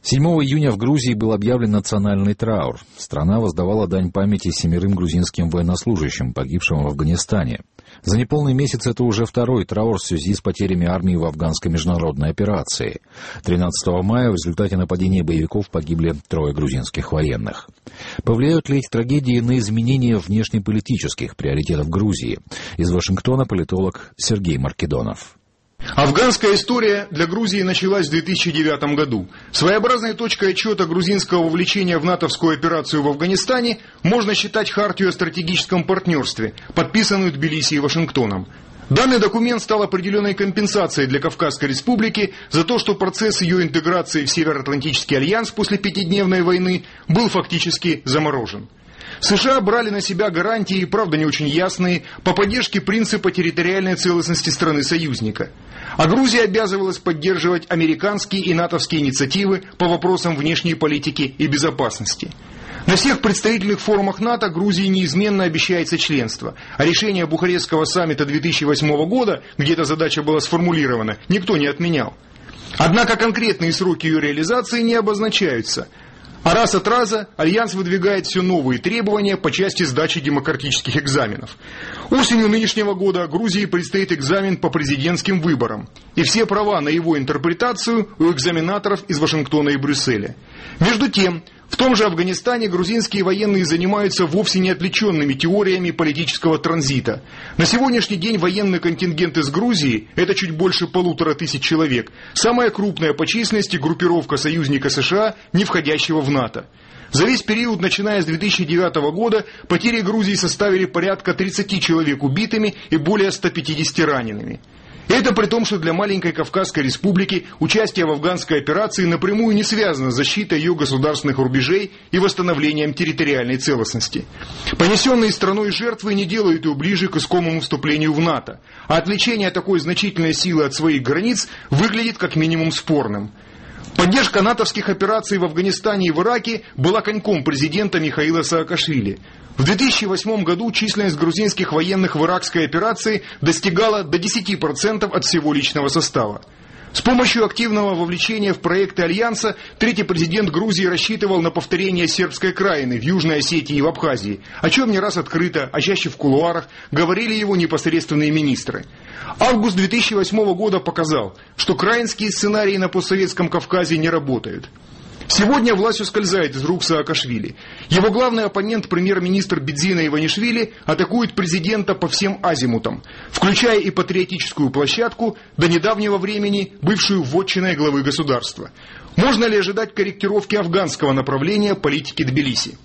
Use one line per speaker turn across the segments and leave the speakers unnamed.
7 июня в Грузии был объявлен национальный траур. Страна воздавала дань памяти 7 грузинским военнослужащим, погибшим в Афганистане. За неполный месяц это уже второй траур в связи с потерями армии в афганской международной операции. 13 мая в результате нападения боевиков погибли 3 грузинских военных. Повлияют ли эти трагедии на изменение внешнеполитических приоритетов Грузии? Из Вашингтона политолог Сергей Маркедонов.
Афганская история для Грузии началась в 2009 году. Своеобразной точкой отчета грузинского вовлечения в натовскую операцию в Афганистане можно считать хартию о стратегическом партнерстве, подписанную Тбилиси и Вашингтоном. Данный документ стал определенной компенсацией для Кавказской республики за то, что процесс ее интеграции в Североатлантический альянс после пятидневной войны был фактически заморожен. США брали на себя гарантии, правда не очень ясные, по поддержке принципа территориальной целостности страны-союзника. А Грузия обязывалась поддерживать американские и натовские инициативы по вопросам внешней политики и безопасности. На всех представительных форумах НАТО Грузии неизменно обещается членство, а решение Бухарестского саммита 2008 года, где эта задача была сформулирована, никто не отменял. Однако конкретные сроки ее реализации не обозначаются. А раз от раза Альянс выдвигает все новые требования по части сдачи демократических экзаменов. Осенью нынешнего года Грузии предстоит экзамен по президентским выборам. И все права на его интерпретацию у экзаменаторов из Вашингтона и Брюсселя. Между тем, в том же Афганистане грузинские военные занимаются вовсе не отвлеченными теориями политического транзита. На сегодняшний день военный контингент из Грузии – это чуть больше 1500 человек. Самая крупная по численности группировка союзника США, не входящего в НАТО. За весь период, начиная с 2009 года, потери Грузии составили порядка 30 человек убитыми и более 150 ранеными. Это при том, что для маленькой Кавказской республики участие в афганской операции напрямую не связано с защитой ее государственных рубежей и восстановлением территориальной целостности. Понесенные страной жертвы не делают ее ближе к искомому вступлению в НАТО, а отвлечение такой значительной силы от своих границ выглядит как минимум спорным. Поддержка натовских операций в Афганистане и в Ираке была коньком президента Михаила Саакашвили. В 2008 году численность грузинских военных в иракской операции достигала до 10% от всего личного состава. С помощью активного вовлечения в проекты Альянса третий президент Грузии рассчитывал на повторение сербской краины в Южной Осетии и в Абхазии, о чем не раз открыто, а чаще в кулуарах, говорили его непосредственные министры. Август 2008 года показал, что краинские сценарии на постсоветском Кавказе не работают. Сегодня власть ускользает из рук Саакашвили. Его главный оппонент, премьер-министр Бидзина Иванишвили, атакует президента по всем азимутам, включая и патриотическую площадку, до недавнего времени бывшую вотчиной главы государства. Можно ли ожидать корректировки афганского направления политики Тбилиси?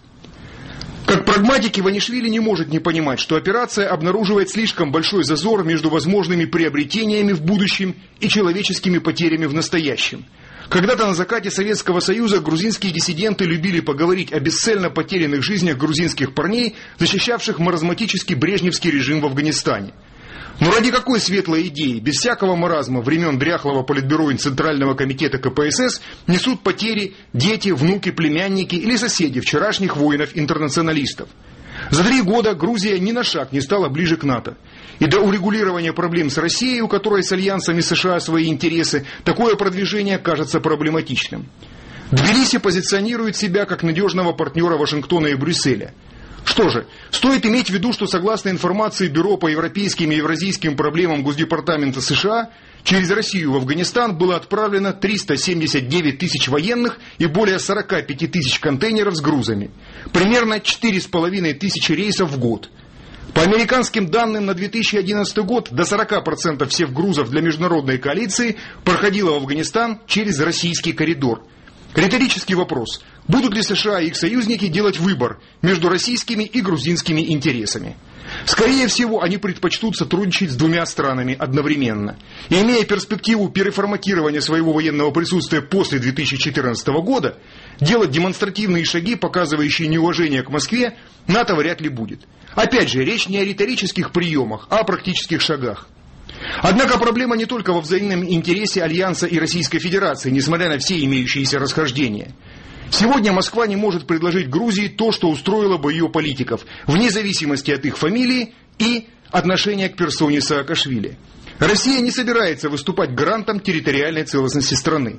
Как прагматик, Иванишвили не может не понимать, что операция обнаруживает слишком большой зазор между возможными приобретениями в будущем и человеческими потерями в настоящем. Когда-то на закате Советского Союза грузинские диссиденты любили поговорить о бесцельно потерянных жизнях грузинских парней, защищавших маразматический брежневский режим в Афганистане. Но ради какой светлой идеи, без всякого маразма времен дряхлого политбюро и Центрального комитета КПСС, несут потери дети, внуки, племянники или соседи вчерашних воинов-интернационалистов? За 3 года Грузия ни на шаг не стала ближе к НАТО. И до урегулирования проблем с Россией, у которой с альянсами США свои интересы, такое продвижение кажется проблематичным. Тбилиси позиционирует себя как надежного партнера Вашингтона и Брюсселя. Что же, стоит иметь в виду, что согласно информации Бюро по европейским и евразийским проблемам Госдепартамента США, через Россию в Афганистан было отправлено 379 тысяч военных и более 45 тысяч контейнеров с грузами. Примерно 4,5 тысячи рейсов в год. По американским данным на 2011 год до 40% всех грузов для международной коалиции проходило в Афганистан через российский коридор. Риторический вопрос. Будут ли США и их союзники делать выбор между российскими и грузинскими интересами? Скорее всего, они предпочтут сотрудничать с 2 странами одновременно. И имея перспективу переформатирования своего военного присутствия после 2014 года, делать демонстративные шаги, показывающие неуважение к Москве, НАТО вряд ли будет. Опять же, речь не о риторических приемах, а о практических шагах. Однако проблема не только во взаимном интересе Альянса и Российской Федерации, несмотря на все имеющиеся расхождения. Сегодня Москва не может предложить Грузии то, что устроило бы ее политиков, вне зависимости от их фамилии и отношения к персоне Саакашвили. Россия не собирается выступать гарантом территориальной целостности страны.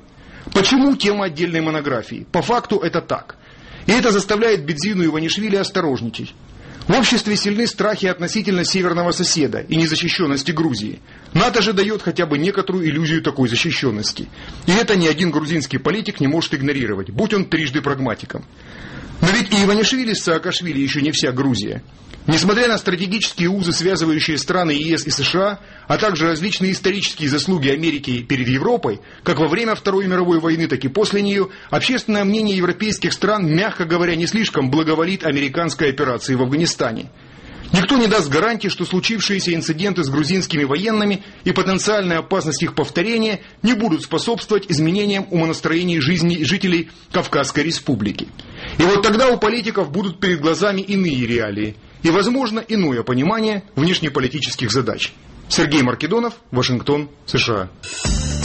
Почему тема отдельной монографии? По факту это так. И это заставляет Бедзину Иванишвили осторожничать. В обществе сильны страхи относительно северного соседа и незащищенности Грузии. НАТО же дает хотя бы некоторую иллюзию такой защищенности. И это ни один грузинский политик не может игнорировать, будь он трижды прагматиком. Но ведь и Иванишвили с Саакашвили еще не вся Грузия. Несмотря на стратегические узы, связывающие страны ЕС и США, а также различные исторические заслуги Америки перед Европой, как во время Второй мировой войны, так и после нее, общественное мнение европейских стран, мягко говоря, не слишком благоволит американской операции в Афганистане. Никто не даст гарантии, что случившиеся инциденты с грузинскими военными и потенциальная опасность их повторения не будут способствовать изменениям умонастроений жизни жителей Кавказской республики. И вот тогда у политиков будут перед глазами иные реалии и, возможно, иное понимание внешнеполитических задач. Сергей Маркедонов, Вашингтон, США.